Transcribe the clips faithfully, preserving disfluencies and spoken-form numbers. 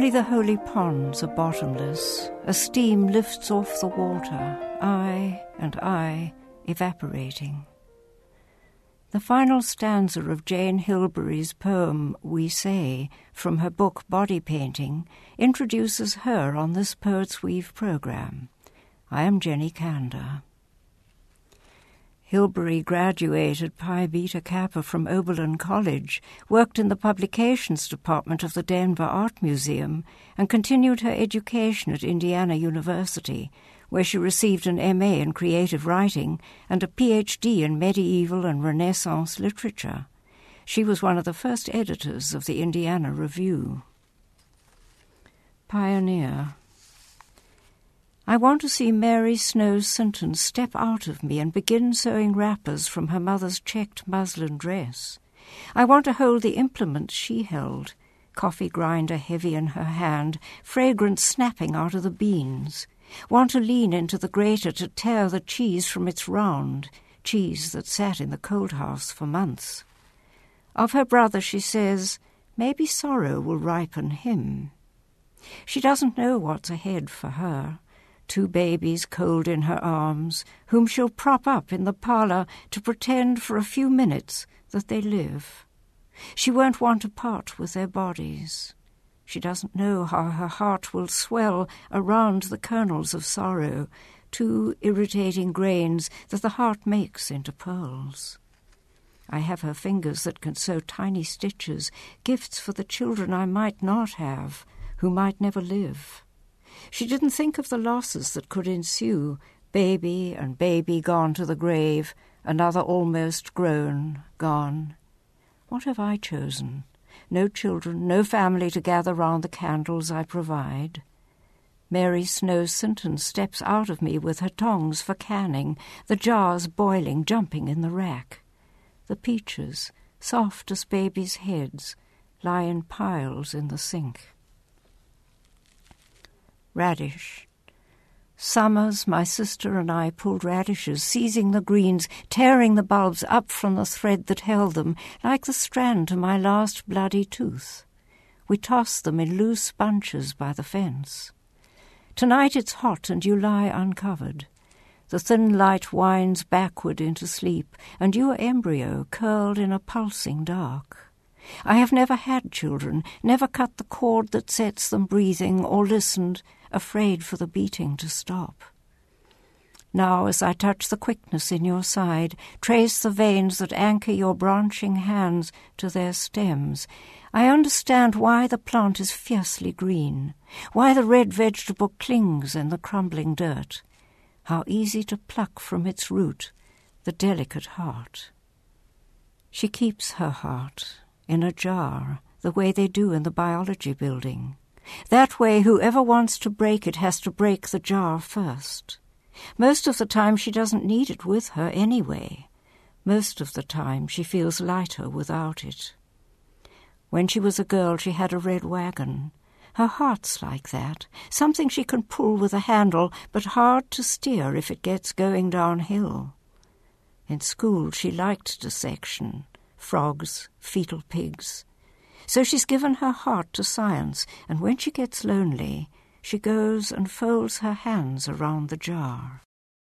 Only the holy ponds are bottomless. A steam lifts off the water, I and I evaporating. The final stanza of Jane Hilbury's poem, We Say, from her book Body Painting, introduces her on this Poets Weave program. I am Jenny Kander. Hilbury graduated Pi Beta Kappa from Oberlin College, worked in the publications department of the Denver Art Museum, and continued her education at Indiana University, where she received an M A in creative writing and a P H D in medieval and Renaissance literature. She was one of the first editors of the Indiana Review. Pioneer. I want to see Mary Snow Sinton step out of me and begin sewing wrappers from her mother's checked muslin dress. I want to hold the implements she held, coffee grinder heavy in her hand, fragrance snapping out of the beans. Want to lean into the grater to tear the cheese from its round, cheese that sat in the cold house for months. Of her brother she says, maybe sorrow will ripen him. She doesn't know what's ahead for her. Two babies cold in her arms, whom she'll prop up in the parlour to pretend for a few minutes that they live. She won't want to part with their bodies. She doesn't know how her heart will swell around the kernels of sorrow, two irritating grains that the heart makes into pearls. I have her fingers that can sew tiny stitches, gifts for the children I might not have, who might never live. She didn't think of the losses that could ensue, baby and baby gone to the grave, another almost grown, gone. What have I chosen? No children, no family to gather round the candles I provide. Mary Snow Sinton steps out of me with her tongs for canning, the jars boiling, jumping in the rack. The peaches, soft as babies' heads, lie in piles in the sink. Radish. Summers, my sister and I pulled radishes, seizing the greens, tearing the bulbs up from the thread that held them, like the strand to my last bloody tooth. We tossed them in loose bunches by the fence. Tonight it's hot and you lie uncovered. The thin light winds backward into sleep, and your embryo curled in a pulsing dark. I have never had children, never cut the cord that sets them breathing, or listened, afraid for the beating to stop. Now, as I touch the quickness in your side, trace the veins that anchor your branching hands to their stems, I understand why the plant is fiercely green, why the red vegetable clings in the crumbling dirt, how easy to pluck from its root the delicate heart. She keeps her heart in a jar, the way they do in the biology building. That way, whoever wants to break it has to break the jar first. Most of the time she doesn't need it with her anyway. Most of the time she feels lighter without it. When she was a girl she had a red wagon. Her heart's like that, something she can pull with a handle, but hard to steer if it gets going downhill. In school she liked dissection, frogs, fetal pigs. So she's given her heart to science, and when she gets lonely, she goes and folds her hands around the jar.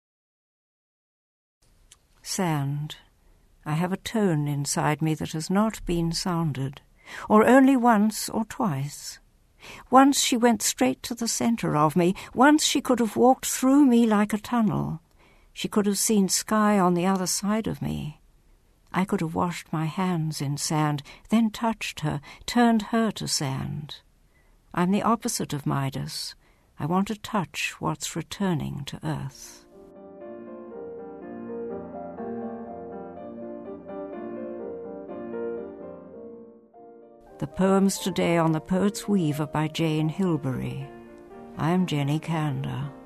Sand. I have a tone inside me that has not been sounded, or only once or twice. Once she went straight to the centre of me. Once she could have walked through me like a tunnel. She could have seen sky on the other side of me. I could have washed my hands in sand, then touched her, turned her to sand. I'm the opposite of Midas. I want to touch what's returning to earth. The poems today on the Poets Weave are by Jane Hilbury. I am Jenny Kander.